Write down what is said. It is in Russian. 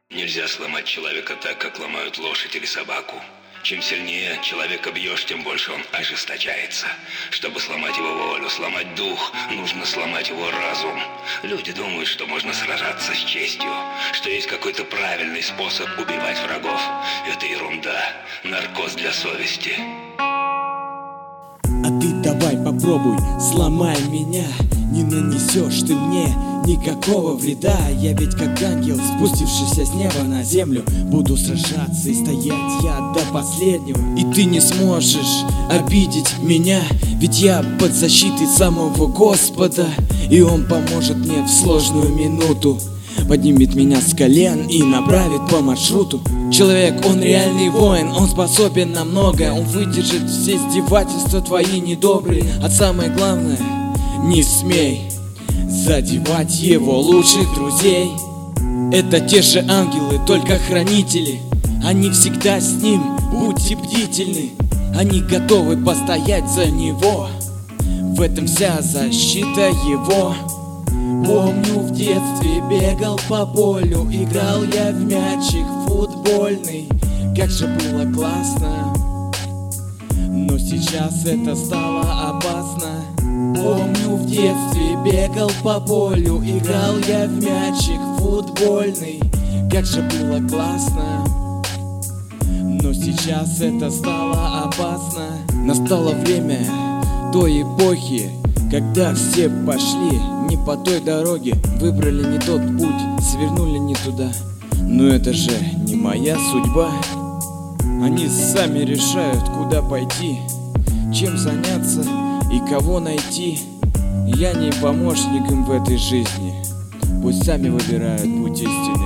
Нельзя сломать человека так, как ломают лошадь или собаку. Чем сильнее человека бьешь, тем больше он ожесточается. Чтобы сломать его волю, сломать дух, нужно сломать его разум. Люди думают, что можно сражаться с честью, что есть какой-то правильный способ убивать врагов. Это ерунда, наркоз для совести. А ты давай попробуй, сломай меня. Не нанесешь ты мне никакого вреда. Я ведь как ангел, спустившийся с неба на землю, буду сражаться и стоять я до последнего. И ты не сможешь обидеть меня, ведь я под защитой самого Господа, и Он поможет мне в сложную минуту, поднимет меня с колен и направит по маршруту. Человек, он реальный воин, он способен на многое. Он выдержит все издевательства твои недобрые. А самое главное, не смей задевать его лучших друзей. Это те же ангелы, только хранители. Они всегда с ним, будьте бдительны. Они готовы постоять за него. В этом вся защита его. Помню, в детстве бегал по полю, играл я в мячик футбольный. Как же было классно, но сейчас это стало опасно. Помню, в детстве бегал по полю, играл я в мячик футбольный. Как же было классно, но сейчас это стало опасно. Настало время той эпохи, когда все пошли не по той дороге, выбрали не тот путь, свернули не туда. Но это же не моя судьба. Они сами решают, куда пойти, чем заняться и кого найти. Я не помощник им в этой жизни, пусть сами выбирают путь истины.